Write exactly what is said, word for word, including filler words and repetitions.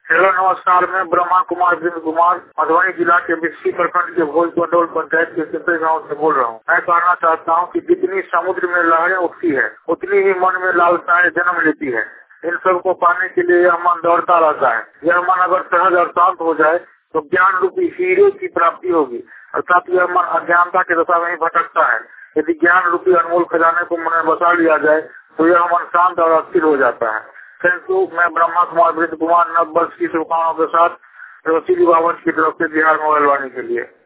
Hello नमस्कार, मैं ब्रह्मा कुमार वृंद कुमार मधुबनी जिला के बिस्सी प्रखंड के भोज पटोल पंचायत के सिंपे गाँव से बोल रहा हूँ। मैं कहना चाहता हूँ कि जितनी समुद्र में लहरें उठती है उतनी ही मन में लालसाएं जन्म लेती है। इन सब को पाने के लिए यह मन दौड़ता रहता है। यह मन अगर सहज और शांत हो जाए तो ज्ञान रूपी हीरे की प्राप्ति होगी, अर्थात यह मन अज्ञानता की दशा में ही भटकता है। यदि ज्ञान रूपी अनमोल खजाने को मन में बसा लिया जाए तो यह मन शांत और अस्थिर हो जाता है। Thank you. मैं ब्रह्मा कुमार वृंद कुमार नव वर्ष की शुभकामनाओं के साथ रसीली बावन की तरफ से बिहार मोबाइल वाणी के लिए।